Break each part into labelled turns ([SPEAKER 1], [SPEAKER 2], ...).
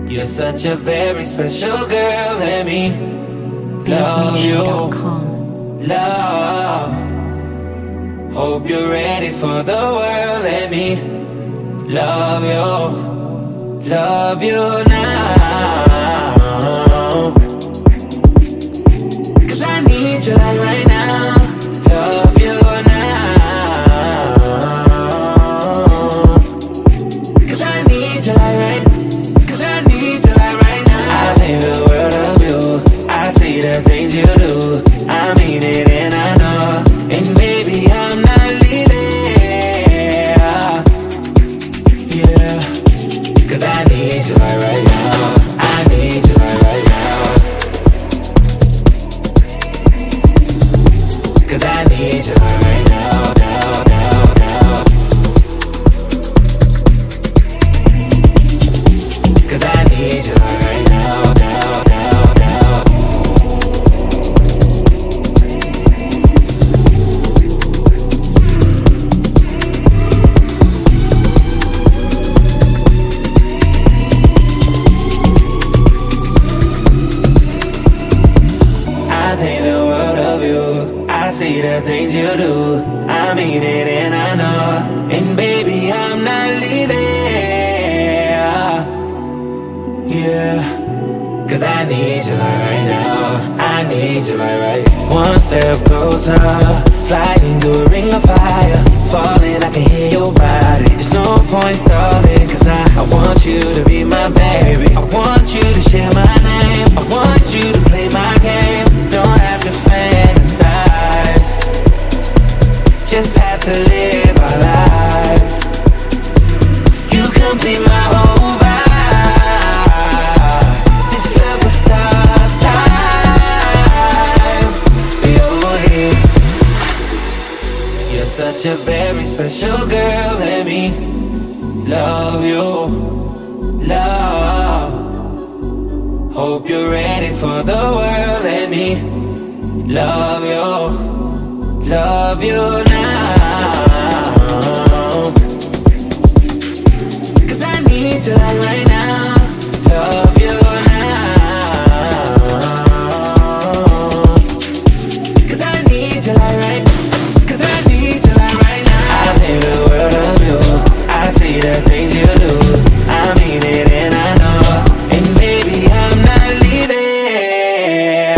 [SPEAKER 1] You're such a very special girl, let me love you. Love. Hope you're ready for the world, let me love you. Love you now. 'Cause I need you like right now. Love you now. 'Cause I need you like right now. The world of you, I see the things you do. I mean it and I know. And maybe I'm not leaving. Yeah, 'cause I need you right now. I need you right now. 'Cause I need you right now, now. 'Cause I need you right now. I see the things you do, I mean it and I know. And baby, I'm not leaving. Yeah, 'cause I need you right now. I need you right. One step closer, flying through a ring of fire. Falling, I can hear your body. There's no point stalling, 'cause I want you to be my baby. I want you to share my name. I want you to play my game. Don't have to fantasize, just have to live our lives. You complete my whole vibe. This love will stop time. You're such a very special girl, let me love you. Love. Hope you're ready for the world, let me love you. Love you now. 'Cause I need you like right now. Love you now. 'Cause I need you like right now. 'Cause I need you like right now. I think the world of you. I see the things you do. I mean it and I know. And maybe I'm not leaving.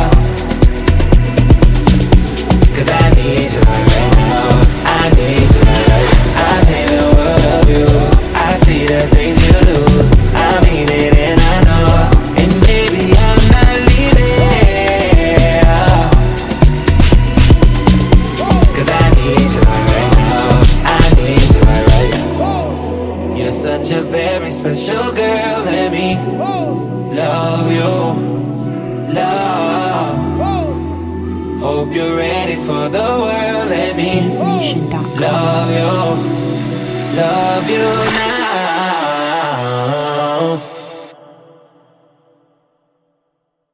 [SPEAKER 1] 'Cause I need you right now. I need you right. I think the world of you. I see the things you do. I mean it and I know. And maybe I'm not leaving. 'Cause I need you right now. I need you right. You're such a very special girl, let me love you. Love. Hope you're ready for the world, let me love you. Love you now.